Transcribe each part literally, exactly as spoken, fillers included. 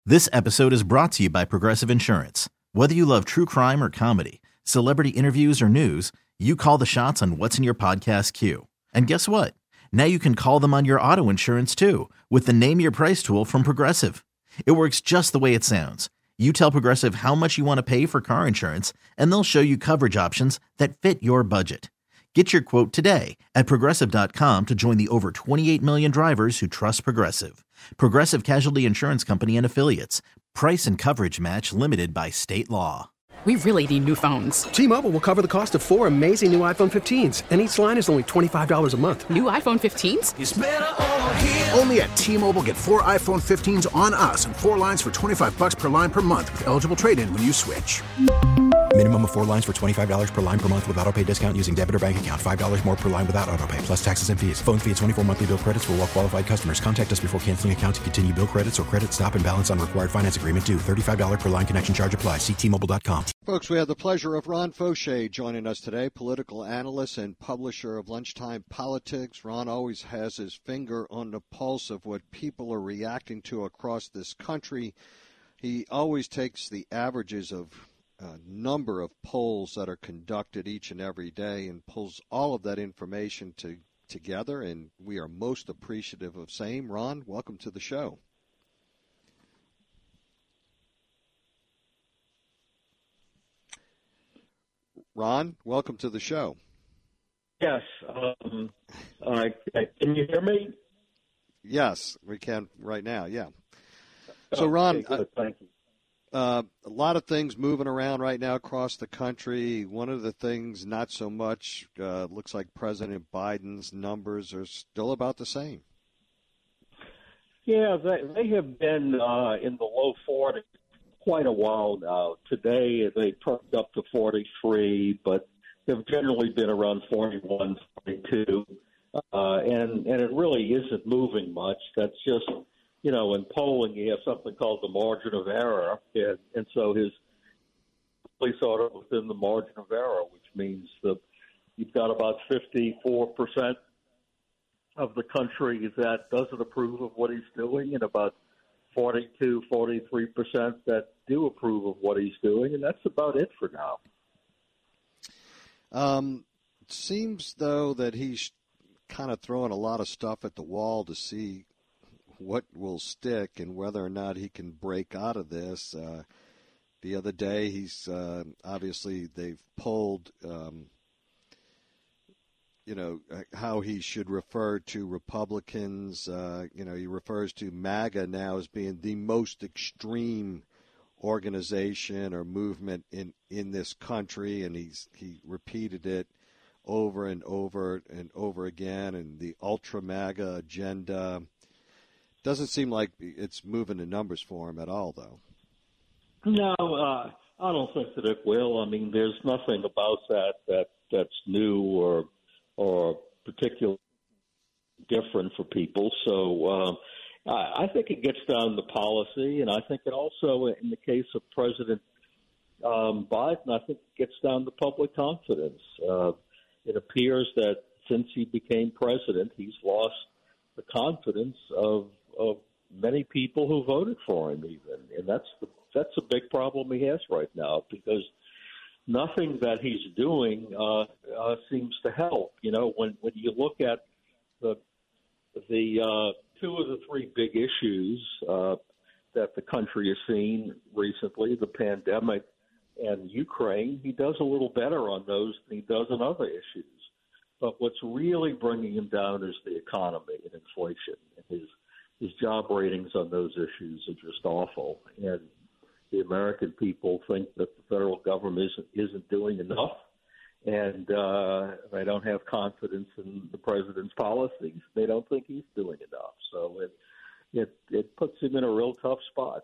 This episode is brought to you by Progressive Insurance. Whether you love true crime or comedy, celebrity interviews or news, you call the shots on what's in your podcast queue. And guess what? Now you can call them on your auto insurance too with the Name Your Price tool from Progressive. It works just the way it sounds. You tell Progressive how much you want to pay for car insurance, and they'll show you coverage options that fit your budget. Get your quote today at Progressive dot com to join the over twenty-eight million drivers who trust Progressive. Progressive Casualty Insurance Company and Affiliates. Price and coverage match limited by state law. We really need new phones. T-Mobile will cover the cost of four amazing new iPhone fifteens, and each line is only twenty-five dollars a month. New iPhone fifteens? It's better over here. Only at T-Mobile, get four iPhone fifteens on us and four lines for twenty-five bucks per line per month with eligible trade-in when you switch. Minimum of four lines for twenty-five dollars per line per month with autopay discount using debit or bank account. five dollars more per line without autopay, plus taxes and fees. Phone fee at twenty-four monthly bill credits for well-qualified customers. Contact us before canceling account to continue bill credits or credit stop and balance on required finance agreement due. thirty-five dollars per line connection charge applies. See T Mobile dot com. Folks, we have the pleasure of Ron Fauché joining us today, political analyst and publisher of Lunchtime Politics. Ron always has his finger on the pulse of what people are reacting to across this country. He always takes the averages of a number of polls that are conducted each and every day and pulls all of that information to, together, and we are most appreciative of same. Ron, welcome to the show. Ron, welcome to the show. Yes. Um, uh, can you hear me? Yes, we can right now, yeah. So, Ron, okay, thank you. Uh, a lot of things moving around right now across the country. One of the things, not so much, uh, looks like President Biden's numbers are still about the same. Yeah, they, they have been uh, in the low forties quite a while now. Today they perked up to forty-three, but they've generally been around forty-one, forty-two, uh, and, and it really isn't moving much. That's just... You know, in polling, you have something called the margin of error, and, and so his really sort of within the margin of error, which means that you've got about fifty-four percent of the country that doesn't approve of what he's doing, and about forty-two, forty-three percent that do approve of what he's doing, and that's about it for now. Um, it seems, though, that he's kind of throwing a lot of stuff at the wall to see what will stick and whether or not he can break out of this. Uh, the other day, he's uh, obviously they've pulled, um, you know, how he should refer to Republicans. Uh, you know, he refers to MAGA now as being the most extreme organization or movement in, in this country, and he's he repeated it over and over and over again, and the ultra MAGA agenda. Doesn't seem like it's moving the numbers for him at all, though. No, uh, I don't think that it will. I mean, there's nothing about that that that's new or or particularly different for people. So um, I, I think it gets down to policy, and I think it also, in the case of President um, Biden, I think it gets down to public confidence. Uh, it appears that since he became president, he's lost the confidence of of many people who voted for him, even, and that's the, that's a big problem he has right now, because nothing that he's doing uh, uh, seems to help. You know, when when you look at the the uh, two of the three big issues uh, that the country has seen recently, the pandemic and Ukraine, he does a little better on those than he does on other issues. But what's really bringing him down is the economy and inflation. And his his job ratings on those issues are just awful. And the American people think that the federal government isn't isn't doing enough, and uh, they don't have confidence in the president's policies. They don't think he's doing enough. So it it it puts him in a real tough spot.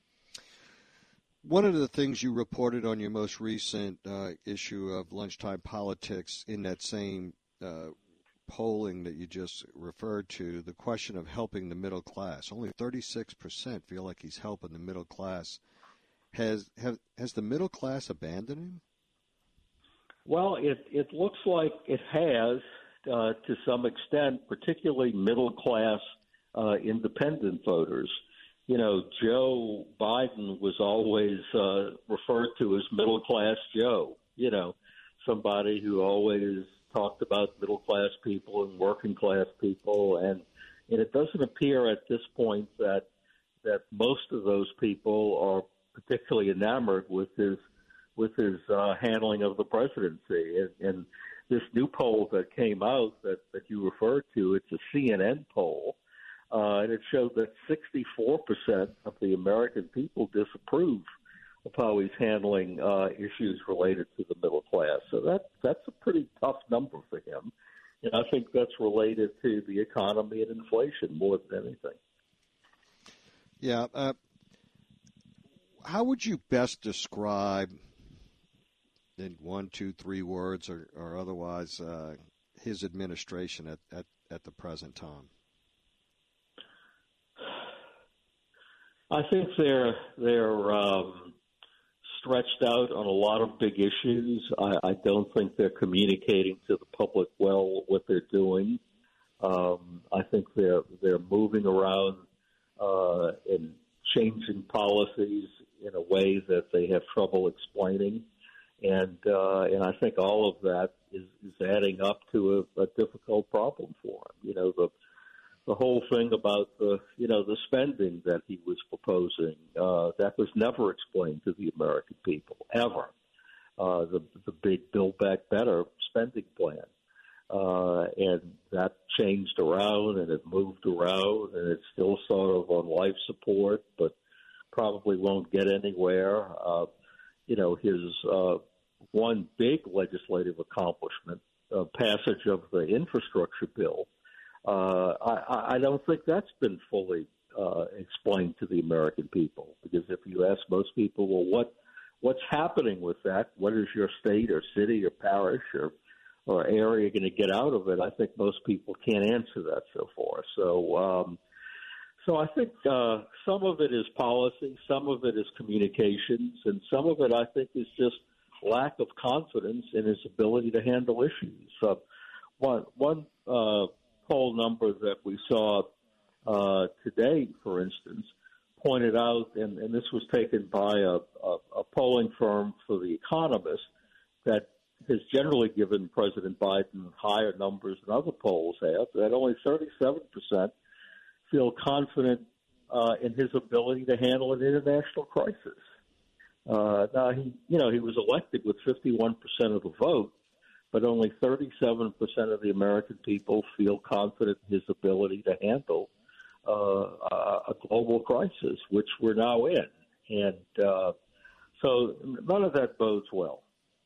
One of the things you reported on your most recent uh, issue of Lunchtime Politics in that same uh, polling that you just referred to, the question of helping the middle class. Only thirty-six percent feel like he's helping the middle class. Has have, has the middle class abandoned him? Well, it, it looks like it has uh, to some extent, particularly middle class uh, independent voters. you know, Joe Biden was always uh, referred to as middle-class Joe, you know, somebody who always talked about middle-class people and working-class people. And, and it doesn't appear at this point that that most of those people are particularly enamored with his with his uh, handling of the presidency. And, and this new poll that came out that, that you referred to, it's a C N N poll, uh, and it showed that sixty-four percent of the American people disapprove of how he's handling uh, issues related to the middle class. So that that's a pretty tough number for him. And I think that's related to the economy and inflation more than anything. Yeah. Uh, how would you best describe, in one, two, three words or, or otherwise, uh, his administration at, at, at the present time? I think they're they're um, stretched out on a lot of big issues. I, I don't think they're communicating to the public well what they're doing. Um, I think they're they're moving around uh, and changing policies in a way that they have trouble explaining, and uh, and I think all of that is, is adding up to a, a difficult problem for him. You know, the the whole thing about the you know the spending that he was proposing, uh, that was never explained to the American people ever. Uh, the the big Build Back Better spending plan. Uh, and that changed around and it moved around and it's still sort of on life support, but probably won't get anywhere. Uh, you know, his uh, one big legislative accomplishment, uh, passage of the infrastructure bill, uh, I, I don't think that's been fully uh, explained to the American people. Because if you ask most people, well, what what's happening with that? What is your state or city or parish or or area going to get out of it? I think most people can't answer that so far. So, um, so I think uh, some of it is policy, some of it is communications, and some of it I think is just lack of confidence in his ability to handle issues. Uh, one one uh, poll number that we saw uh, today, for instance, pointed out, and, and this was taken by a, a, a polling firm for The Economist, that has generally given President Biden higher numbers than other polls have, that only thirty-seven percent feel confident uh, in his ability to handle an international crisis. Uh, now, he, you know, he was elected with fifty-one percent of the vote, but only thirty-seven percent of the American people feel confident in his ability to handle uh, a global crisis, which we're now in. And uh, so none of that bodes well.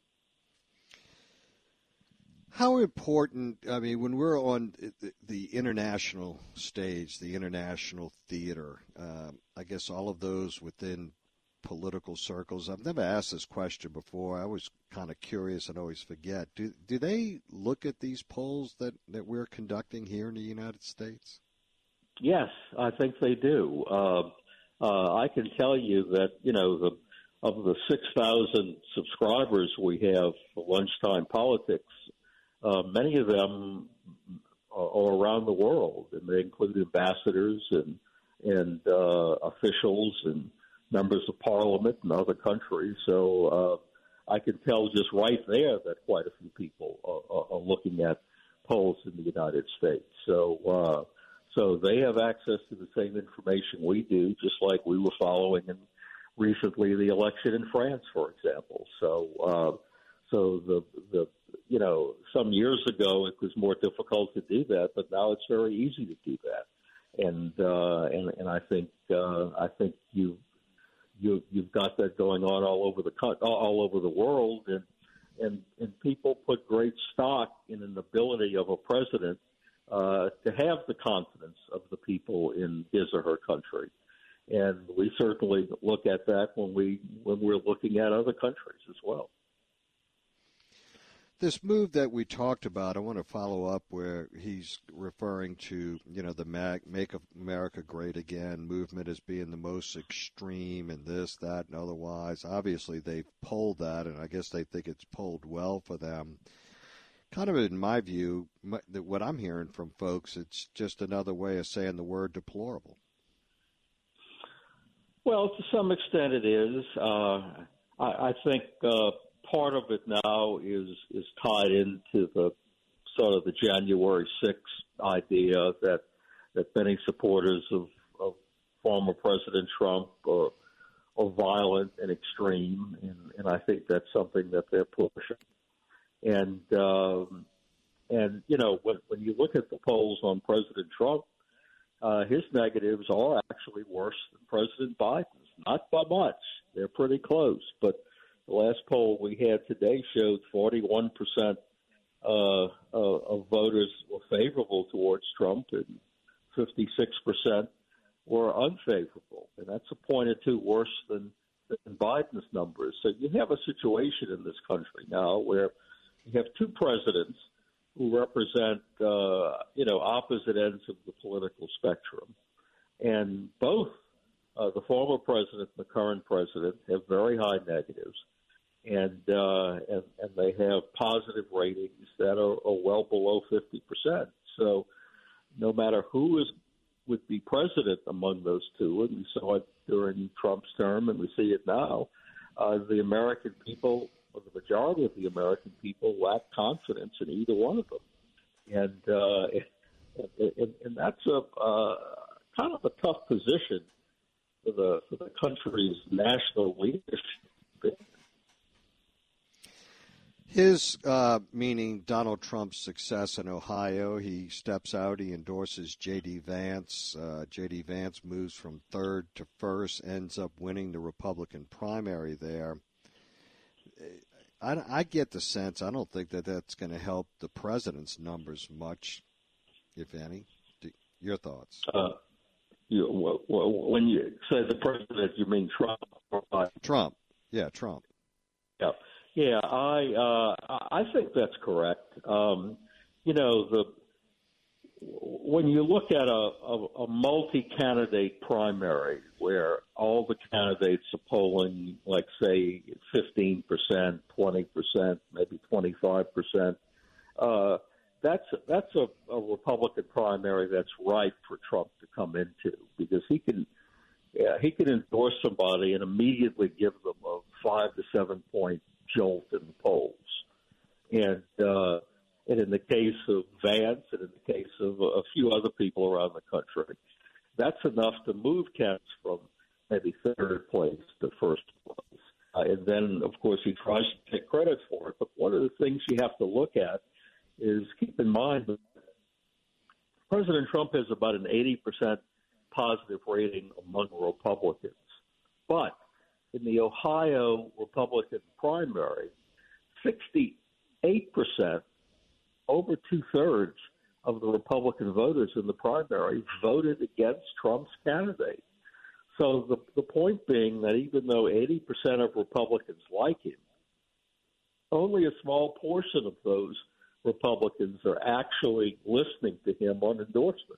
How important, I mean, when we're on the international stage, the international theater, uh, I guess all of those within political circles, I've never asked this question before. I was kind of curious and always forget. Do do they look at these polls that, that we're conducting here in the United States? Yes, I think they do. Uh, uh, I can tell you that, you know, the of the six thousand subscribers we have for Lunchtime Politics, Uh, many of them are, are around the world, and they include ambassadors and and uh, officials and members of parliament in other countries. So uh, I can tell just right there that quite a few people are, are, are looking at polls in the United States. So uh, so they have access to the same information we do, just like we were following in recently the election in France, for example. So uh, so the the you know, some years ago it was more difficult to do that, but now it's very easy to do that. And uh, and and I think uh, I think you you you've got that going on all over the all over the world, and and and people put great stock in an ability of a president uh, to have the confidence of the people in his or her country. And we certainly look at that when we when we're looking at other countries as well. This move that we talked about, I want to follow up where he's referring to, you know, the Make America Great Again movement as being the most extreme and this, that, and otherwise. Obviously, they've polled that, and I guess they think it's polled well for them. Kind of in my view, what I'm hearing from folks, it's just another way of saying the word deplorable. Well, to some extent it is. Uh, I, I think uh, part of it now is is tied into the sort of the January sixth idea that that many supporters of, of former President Trump are, are violent and extreme, and, and I think that's something that they're pushing. And um, and you know when when you look at the polls on President Trump, uh, his negatives are actually worse than President Biden's. Not by much; they're pretty close. But the last poll we had today showed forty-one percent uh, of voters were favorable towards Trump, and fifty-six percent were unfavorable, and that's a point or two worse than, than Biden's numbers. So you have a situation in this country now where you have two presidents who represent, uh, you know, opposite ends of the political spectrum, and both uh, the former president and the current president have very high negatives, and uh, and, and they have positive ratings that are, are well below fifty percent. So no matter who is would be president among those two, and we saw it during Trump's term, and we see it now, uh, the American people, or the majority of the American people, lack confidence in either one of them, and uh, and, and that's a uh, kind of a tough position for the for the country's national leadership. His, uh, meaning Donald Trump's success in Ohio, he steps out, he endorses J D. Vance. Uh, J D. Vance moves from third to first, ends up winning the Republican primary there. I, I get the sense, I don't think that that's going to help the president's numbers much, if any. Your thoughts? Uh, you, well, well, when you say the president, you mean Trump? Or Biden? Trump. Yeah, Trump. Yeah. Yeah, I uh, I think that's correct. Um, you know, the when you look at a, a, a multi-candidate primary where all the candidates are polling, like, say, fifteen percent, twenty percent, maybe twenty-five percent, uh, that's that's a, a Republican primary that's ripe for Trump to come into, because he can yeah, he can endorse somebody and immediately give them a five to seven point jolt in the polls. And uh, and in the case of Vance and in the case of a few other people around the country, that's enough to move Kent from maybe third place to first place. Uh, and then, of course, he tries to take credit for it. But one of the things you have to look at is keep in mind that President Trump has about an eighty percent positive rating among Republicans. But in the Ohio Republican primary, sixty-eight percent, over two-thirds of the Republican voters in the primary voted against Trump's candidate. So the, the point being that even though eighty percent of Republicans like him, only a small portion of those Republicans are actually listening to him on endorsements.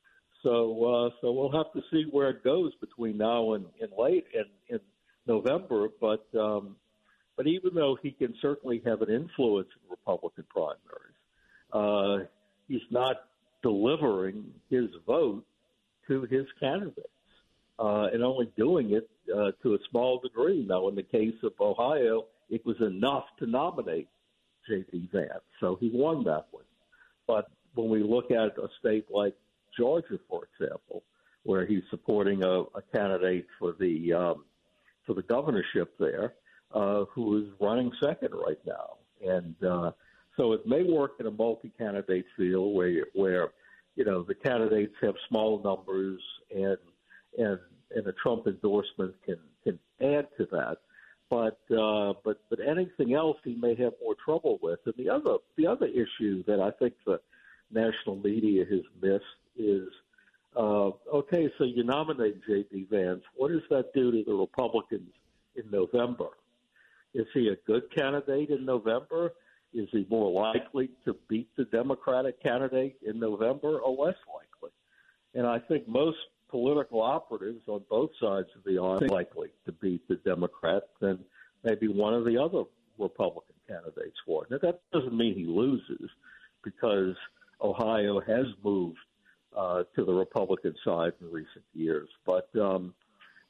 So uh, so we'll have to see where it goes between now and, and late in, in November. But um, but even though he can certainly have an influence in Republican primaries, uh, he's not delivering his vote to his candidates, uh, and only doing it uh, to a small degree. Now, in the case of Ohio, it was enough to nominate J D. Vance, so he won that one. But when we look at a state like Georgia, for example, where he's supporting a, a candidate for the um, for the governorship there, uh, who is running second right now, and uh, so it may work in a multi-candidate field where where you know the candidates have small numbers, and and and a Trump endorsement can can add to that. But uh, but but anything else he may have more trouble with. And the other the other issue that I think the national media has missed is, uh, okay, so you nominate J D. Vance. What does that do to the Republicans in November? Is he a good candidate in November? Is he more likely to beat the Democratic candidate in November, or less likely? And I think most political operatives on both sides of the aisle are likely to beat the Democrat than maybe one of the other Republican candidates for it. Now, that doesn't mean he loses, because Ohio has moved uh, to the Republican side in recent years. But um,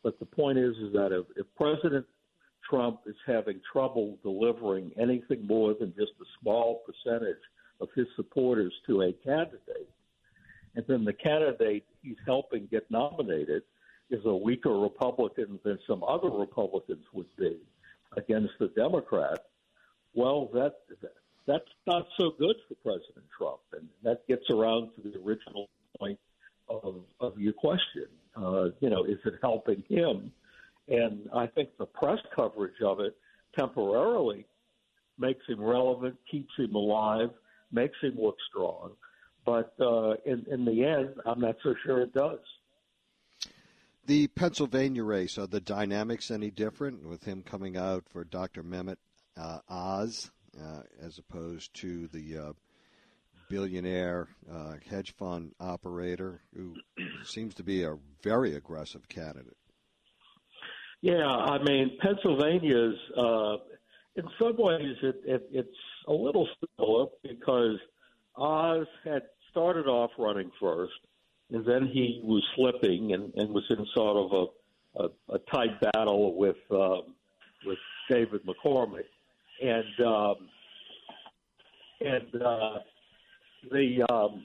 But the point is, is that if, if President Trump is having trouble delivering anything more than just a small percentage of his supporters to a candidate, and then the candidate he's helping get nominated is a weaker Republican than some other Republicans would be against the Democrat, well, that that's not so good for President Trump. And that gets around to the original point of, of your question. Uh, you know, is it helping him? And I think the press coverage of it temporarily makes him relevant, keeps him alive, makes him look strong. But uh, in, in the end, I'm not so sure it does. The Pennsylvania race, are the dynamics any different with him coming out for Doctor Mehmet uh, Oz uh, as opposed to the uh, billionaire uh, hedge fund operator who seems to be a very aggressive candidate? Yeah, I mean, Pennsylvania's, uh, in some ways, it, it, it's a little similar because Oz had started off running first, and then he was slipping and, and was in sort of a, a, a tight battle with um, with David McCormick, and um, and uh, the um,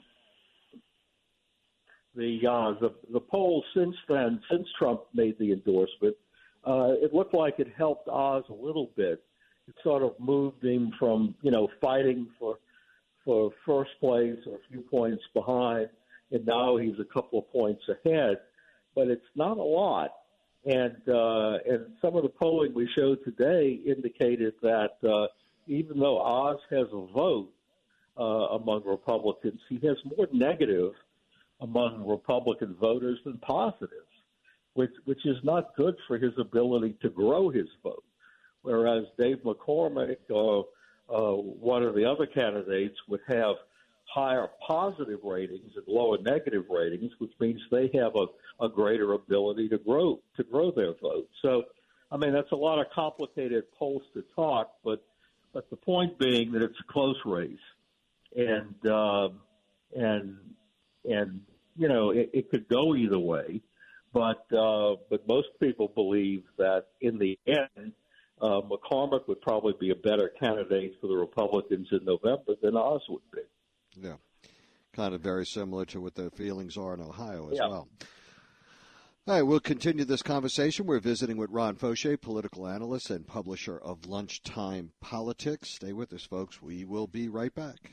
the, uh, the the polls since then, since Trump made the endorsement, uh, it looked like it helped Oz a little bit. It sort of moved him from you know fighting for for first place or a few points behind, and now he's a couple of points ahead, but it's not a lot. And uh, and some of the polling we showed today indicated that uh, even though Oz has a vote uh, among Republicans, he has more negative among Republican voters than positives, which which is not good for his ability to grow his vote. Whereas Dave McCormick or uh, one of the other candidates would have higher positive ratings and lower negative ratings, which means they have a, a greater ability to grow to grow their vote. So, I mean, that's a lot of complicated polls to talk, but but the point being that it's a close race, and uh, and and you know it, it could go either way, but uh, but most people believe that in the end, uh, McCormick would probably be a better candidate for the Republicans in November than Oz would be. Yeah, kind of very similar to what the feelings are in Ohio as yeah. well. All right, we'll continue this conversation. We're visiting with Ron Fauché, political analyst and publisher of Lunchtime Politics. Stay with us, folks. We will be right back.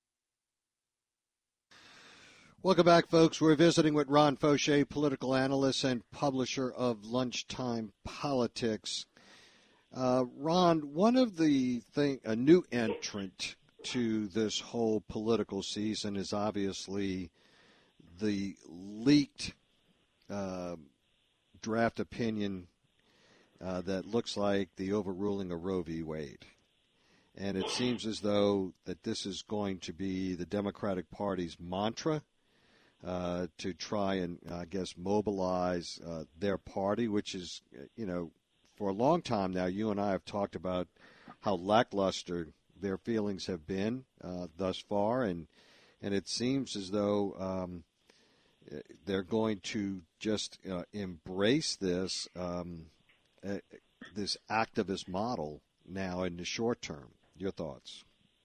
Welcome back, folks. We're visiting with Ron Fauché, political analyst and publisher of Lunchtime Politics. Uh, Ron, one of the thing, a new entrant to this whole political season is obviously the leaked uh, draft opinion uh, that looks like the overruling of Roe v. Wade. And it seems as though that this is going to be the Democratic Party's mantra uh, to try and, I guess, mobilize uh, their party, which is, you know, for a long time now, you and I have talked about how lackluster their feelings have been uh, thus far, and and it seems as though um, they're going to just uh, embrace this um, uh, this activist model now in the short term. Your thoughts?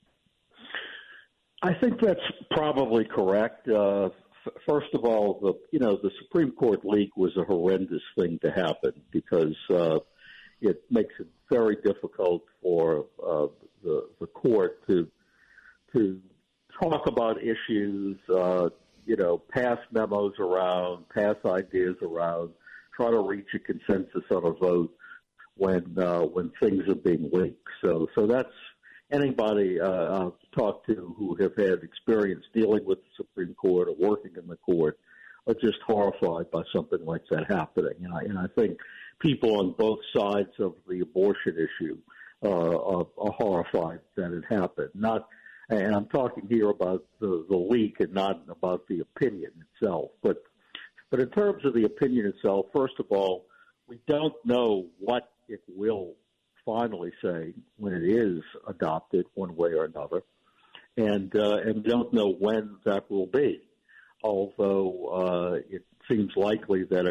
I think that's probably correct. Uh, f- first of all, the you know the Supreme Court leak was a horrendous thing to happen because uh, it makes it very difficult for uh, the the court to to talk about issues, uh, you know, pass memos around, pass ideas around, try to reach a consensus on a vote when uh, when things are being leaked. So so that's anybody uh, I've talked to who have had experience dealing with the Supreme Court or working in the court are just horrified by something like that happening. And I, and I think people on both sides of the abortion issue uh, are, are horrified that it happened. Not, and I'm talking here about the, the leak and not about the opinion itself. But but in terms of the opinion itself, first of all, we don't know what it will finally say when it is adopted one way or another, and uh, and don't know when that will be. Although uh, it seems likely that it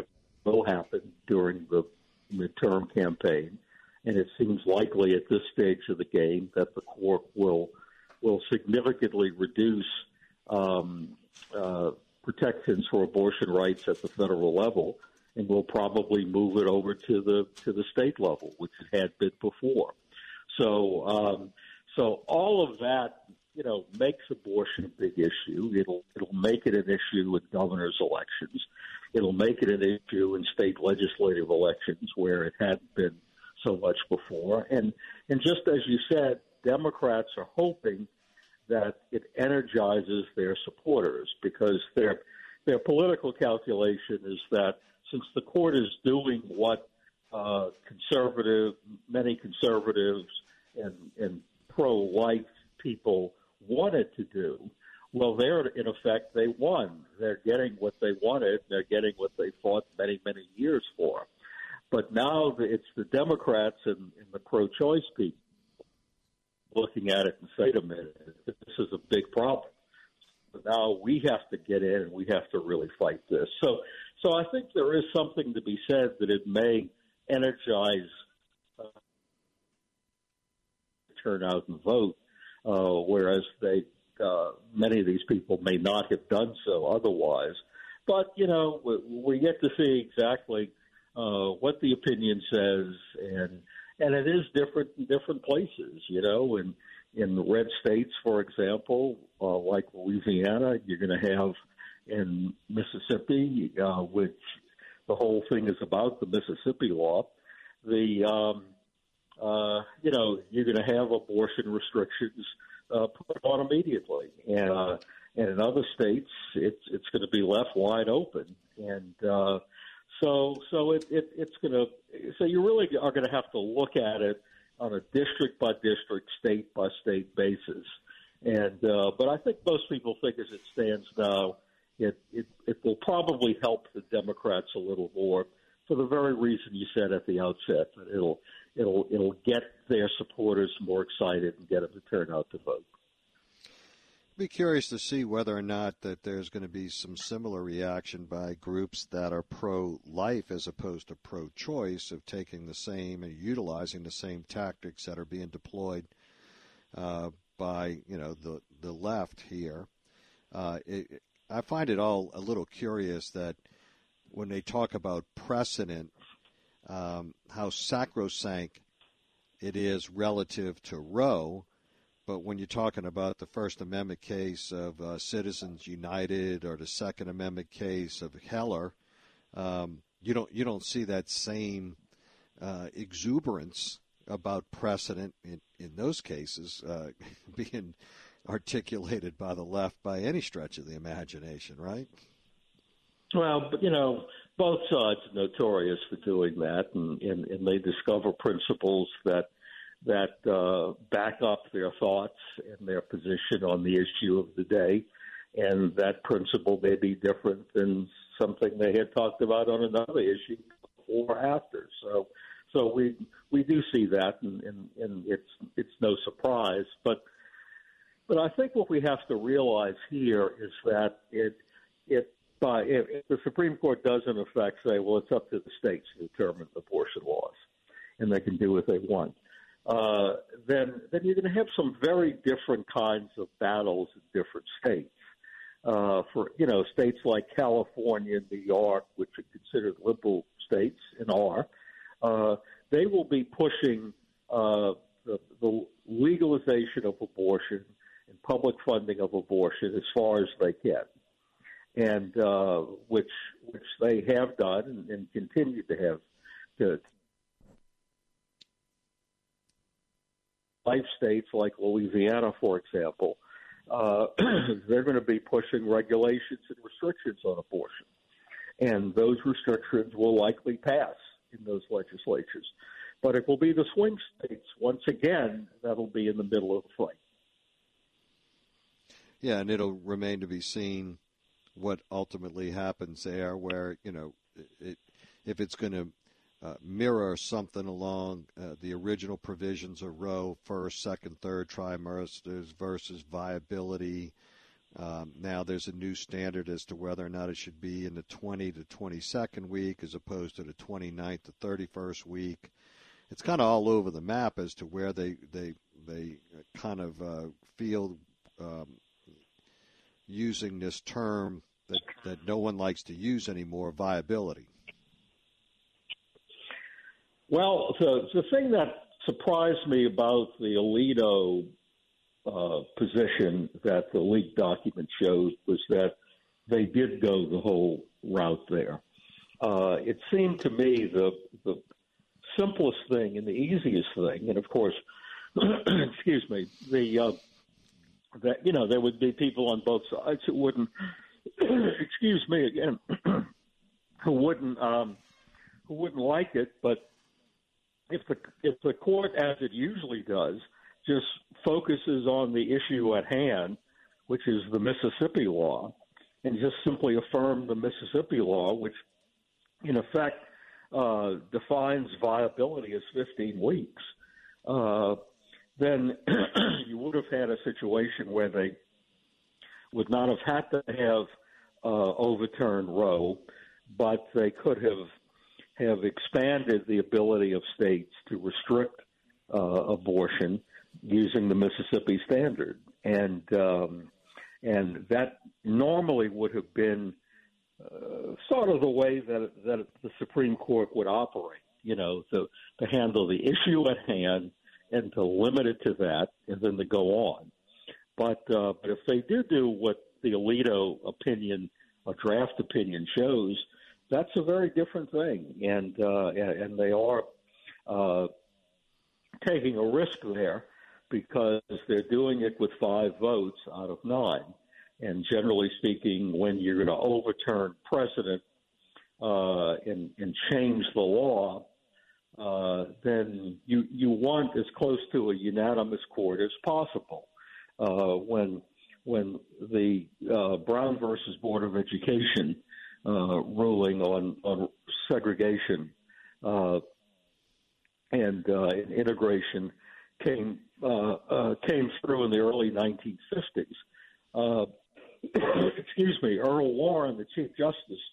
will happen during the midterm campaign, and it seems likely at this stage of the game that the court will will significantly reduce um, uh, protections for abortion rights at the federal level, and will probably move it over to the to the state level, which it had been before. So, um, so all of that, you know, makes abortion a big issue. It'll it'll make it an issue in governors' elections. It'll make it an issue in state legislative elections where it hadn't been so much before. And and just as you said, Democrats are hoping that it energizes their supporters, because their their political calculation is that since the court is doing what uh, conservative, many conservatives and, and pro-life people wanted to do, well, they're in effect, they won. They're getting what they wanted. They're getting what they fought many, many years for. But now it's the Democrats and, and the pro-choice people looking at it and say, wait a minute, this is a big problem. So now we have to get in and we have to really fight this. So, so I think there is something to be said that it may energize uh, turn out and vote, uh, whereas they uh, many of these people may not have done so otherwise. But, you know, we, we get to see exactly uh, what the opinion says, and and it is different in different places, you know. In, in red states, for example, uh, like Louisiana, you're going to have in Mississippi, uh, which the whole thing is about, the Mississippi law, the, um, uh, you know, you're going to have abortion restrictions uh, put on immediately. And, uh, and in other states, it's, it's going to be left wide open. And uh, so so it, it, it's going to – so you really are going to have to look at it on a district-by-district, state-by-state basis. And uh, but I think most people think as it stands now, it, it, it will probably help the Democrats a little more for the very reason you said at the outset, that it'll it'll it'll get their supporters more excited and get them to turn out to vote. Be curious to see whether or not that there's going to be some similar reaction by groups that are pro-life as opposed to pro-choice, of taking the same and utilizing the same tactics that are being deployed uh, by, you know, the the left here. Uh, it, I find it all a little curious that when they talk about precedent, um, how sacrosanct it is relative to Roe. But when you're talking about the First Amendment case of uh, Citizens United or the Second Amendment case of Heller, um, you don't you don't see that same uh, exuberance about precedent in, in those cases uh, being articulated by the left by any stretch of the imagination, right? Well, but, you know, both sides are notorious for doing that, and, and, and they discover principles that that uh, back up their thoughts and their position on the issue of the day, and that principle may be different than something they had talked about on another issue before or after. So, so we we do see that, and, and, and it's it's no surprise. But but I think what we have to realize here is that it it by if, if the Supreme Court does in effect say, well, it's up to the states to determine abortion laws, and they can do what they want. Uh, then then you're going to have some very different kinds of battles in different states. Uh, for, you know, states like California and New York, which are considered liberal states and are, uh, they will be pushing uh, the, the legalization of abortion and public funding of abortion as far as they can, and uh, which which they have done and, and continue to have to. Life states like Louisiana, for example, uh, they're going to be pushing regulations and restrictions on abortion. And those restrictions will likely pass in those legislatures. But it will be the swing states, once again, that'll be in the middle of the fight. Yeah, and it'll remain to be seen what ultimately happens there, where, you know, it, if it's going to Uh, mirror something along uh, the original provisions of Roe, first, second, third trimesters versus viability, Um, now there's a new standard as to whether or not it should be in the twentieth to twenty-second week as opposed to the twenty-ninth to thirty-first week. It's kind of all over the map as to where they they they kind of uh, feel um, using this term that, that no one likes to use anymore, viability. Well, the the thing that surprised me about the Alito uh, position that the leaked document showed was that they did go the whole route there. Uh, it seemed to me the the simplest thing and the easiest thing, and of course, excuse me, the uh, that you know there would be people on both sides who wouldn't, excuse me again, who wouldn't um, who wouldn't like it, but if the if the court, as it usually does, just focuses on the issue at hand, which is the Mississippi law, and just simply affirm the Mississippi law, which in effect uh, defines viability as fifteen weeks, uh, then you would have had a situation where they would not have had to have uh, overturned Roe, but they could have have expanded the ability of states to restrict uh, abortion using the Mississippi standard, and um, and that normally would have been uh, sort of the way that that the Supreme Court would operate, you know, to to handle the issue at hand and to limit it to that, and then to go on. But uh, but if they do do what the Alito opinion, or draft opinion, shows, that's a very different thing, and uh, and they are uh, taking a risk there because they're doing it with five votes out of nine. And generally speaking, when you're going to overturn precedent uh, and, and change the law, uh, then you you want as close to a unanimous court as possible. Uh, when when the uh, Brown versus Board of Education Uh, ruling on, on segregation uh, and, uh, and integration came uh, uh, came through in the early nineteen fifties. Uh, excuse me, Earl Warren, the Chief Justice,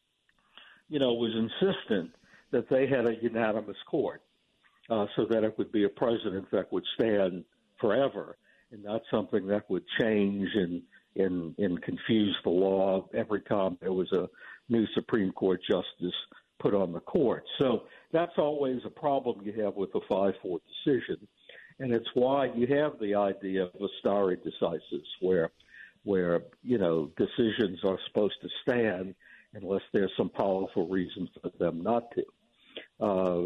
you know, was insistent that they had a unanimous court uh, so that it would be a precedent that would stand forever and not something that would change and and, and confuse the law every time there was a new Supreme Court justice put on the court. So that's always a problem you have with a five four decision, and it's why you have the idea of a stare decisis, where, where you know, decisions are supposed to stand unless there's some powerful reason for them not to. Uh,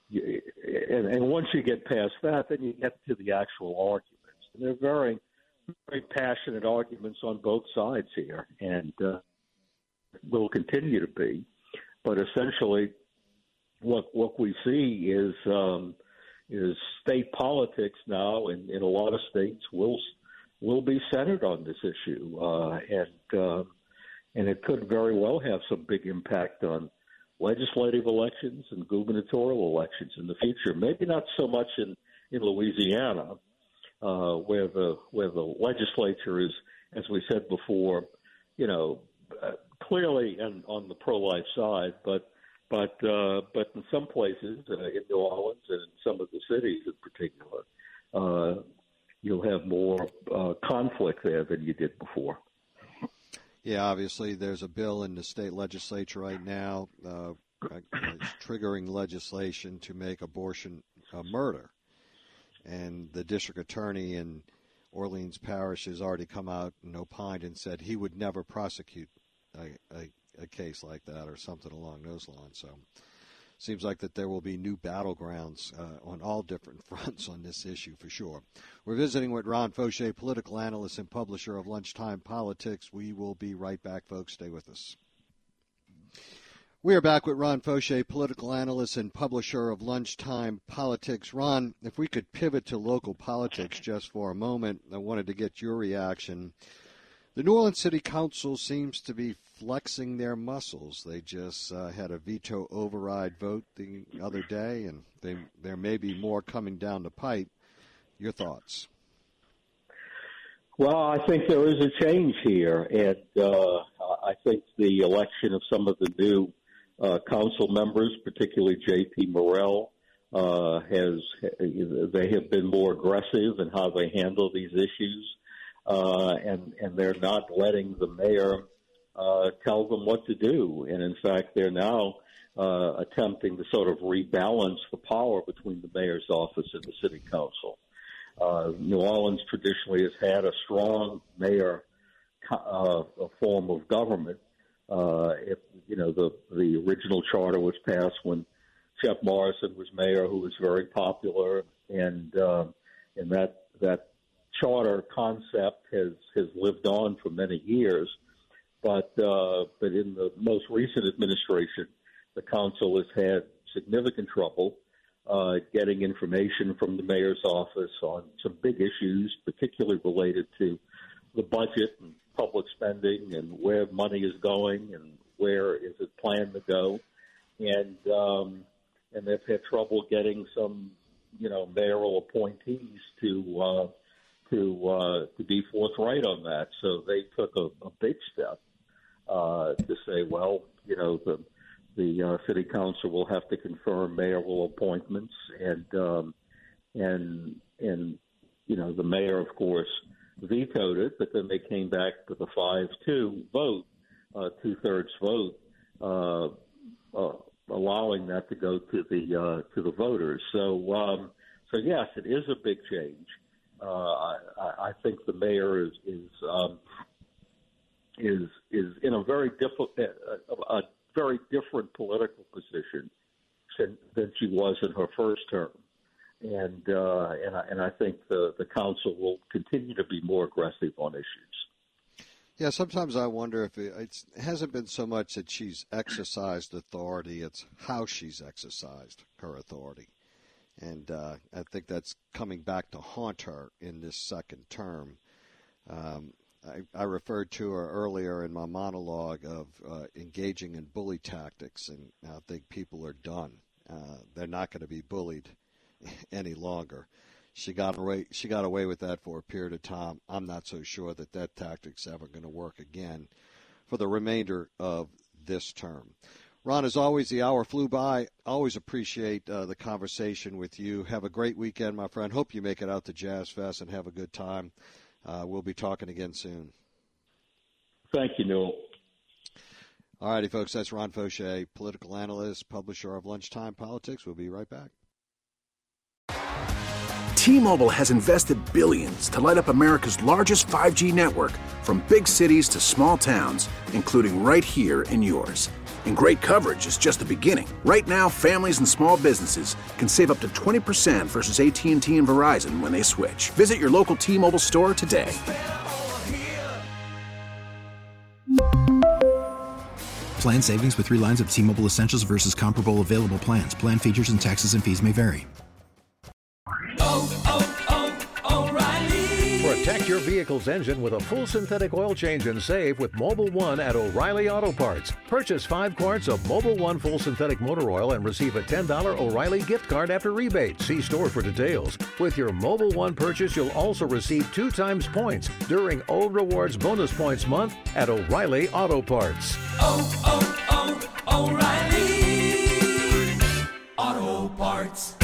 and, and once you get past that, then you get to the actual arguments. And they're very very passionate arguments on both sides here, and uh, will continue to be. But essentially, what what we see is um, is state politics now, and in a lot of states will will be centered on this issue, uh, and uh, and it could very well have some big impact on legislative elections and gubernatorial elections in the future. Maybe not so much in, in Louisiana. Uh, where the where the legislature is, as we said before, you know, uh, clearly in, on the pro-life side, but but uh, but in some places, uh, in New Orleans and in some of the cities in particular, uh, you'll have more uh, conflict there than you did before. Yeah, obviously, there's a bill in the state legislature right now uh, triggering legislation to make abortion a murder. And the district attorney in Orleans Parish has already come out and opined and said he would never prosecute a, a, a case like that or something along those lines. So it seems like that there will be new battlegrounds uh, on all different fronts on this issue for sure. We're visiting with Ron Fauché, political analyst and publisher of Lunchtime Politics. We will be right back, folks. Stay with us. We are back with Ron Fauché, political analyst and publisher of Lunchtime Politics. Ron, if we could pivot to local politics just for a moment, I wanted to get your reaction. The New Orleans City Council seems to be flexing their muscles. They just uh, had a veto override vote the other day, and they, there may be more coming down the pipe. Your thoughts? Well, I think there is a change here, and uh, I think the election of some of the new uh, council members, particularly J P Morrell, uh, has they have been more aggressive in how they handle these issues, uh, and and they're not letting the mayor uh, tell them what to do, and in fact, they're now uh, attempting to sort of rebalance the power between the mayor's office and the city council. Uh, New Orleans traditionally has had a strong mayor uh, form of government. Uh, if you know the the original charter was passed when Shep Morrison was mayor, who was very popular, and uh, and that that charter concept has has lived on for many years. But uh, but in the most recent administration, the council has had significant trouble Uh, getting information from the mayor's office on some big issues, particularly related to the budget and public spending and where money is going and where is it planned to go. And um, and they've had trouble getting some, you know, mayoral appointees to uh, to uh, to be forthright on that. So they took a, a big step uh, to say, well, you know, the The uh, city council will have to confirm mayoral appointments, and um, and and you know the mayor, of course, vetoed it, but then they came back with a five two vote, uh, two thirds vote, uh, uh, allowing that to go to the uh, to the voters. So um, so yes, it is a big change. Uh, I, I think the mayor is is um, is is in a very difficult. Uh, uh, very different political position than she was in her first term. And uh, and, I, and I think the, the council will continue to be more aggressive on issues. Yeah, sometimes I wonder if it, it's, it hasn't been so much that she's exercised authority, it's how she's exercised her authority. And uh, I think that's coming back to haunt her in this second term. Um, I, I referred to her earlier in my monologue of uh, engaging in bully tactics, and I think people are done. Uh, they're not going to be bullied any longer. She got away. She got away with that for a period of time. I'm not so sure that that tactic's ever going to work again for the remainder of this term. Ron, as always, the hour flew by. Always appreciate uh, the conversation with you. Have a great weekend, my friend. Hope you make it out to Jazz Fest and have a good time. Uh, we'll be talking again soon. Thank you, Newell. All righty, folks. That's Ron Fauché, political analyst, publisher of Lunchtime Politics. We'll be right back. T-Mobile has invested billions to light up America's largest five G network, from big cities to small towns, including right here in yours. And great coverage is just the beginning. Right now, families and small businesses can save up to twenty percent versus A T and T and Verizon when they switch. Visit your local T-Mobile store today. Plan savings with three lines of T-Mobile Essentials versus comparable available plans. Plan features and taxes and fees may vary. Oh, oh, oh, O'Reilly. Protect your vehicle's engine with a full synthetic oil change and save with Mobil one at O'Reilly Auto Parts. Purchase five quarts of Mobil one full synthetic motor oil and receive a ten dollars O'Reilly gift card after rebate. See store for details. With your Mobil one purchase, you'll also receive two times points during O Rewards Bonus Points Month at O'Reilly Auto Parts. Oh, oh, oh, O'Reilly Auto Parts.